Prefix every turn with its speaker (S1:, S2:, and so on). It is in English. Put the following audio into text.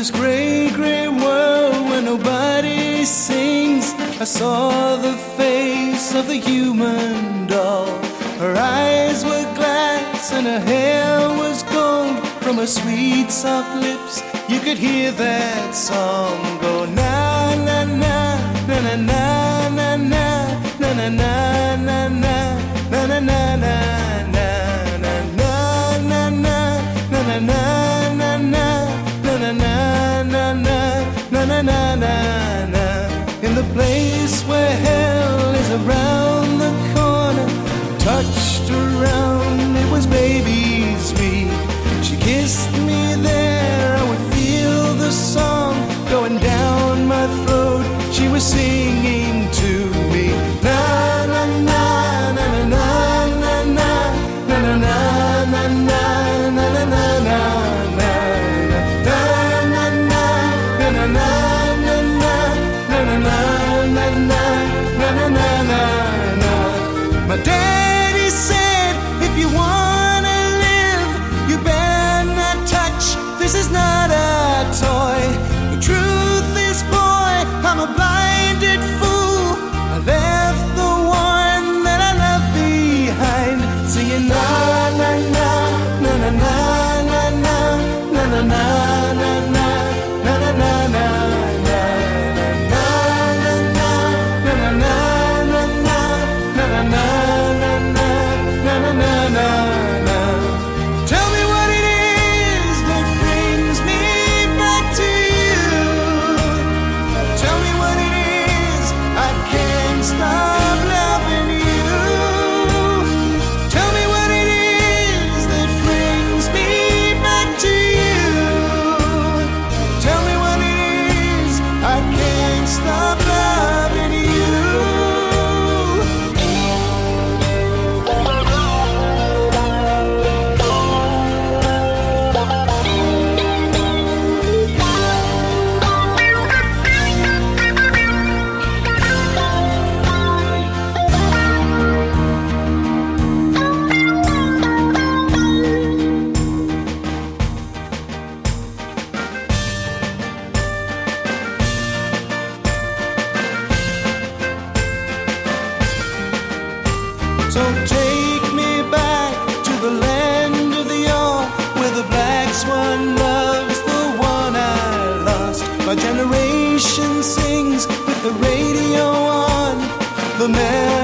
S1: this gray, gray world where nobody sings, I saw the face of the human doll. Her eyes were glass and her hair was gold. From her sweet, soft lips you could hear that song go na na na na na na na na na na na na na na na na na na in the place where hell is around the corner. Touched around, it was baby sweet. She kissed me there, I would feel the song going down my throat. She was singing to me na na na na na na na na na na na na na na na. My daddy said, if you wanna live, you better not touch. This is not a toy. The truth is, boy, I'm a blinded fool. I left the one that I love behind, singing na na na na na na na na na na na na na na na. So take me back to the land of the yore, where the black swan loves the one I lost. My generation sings with the radio on. The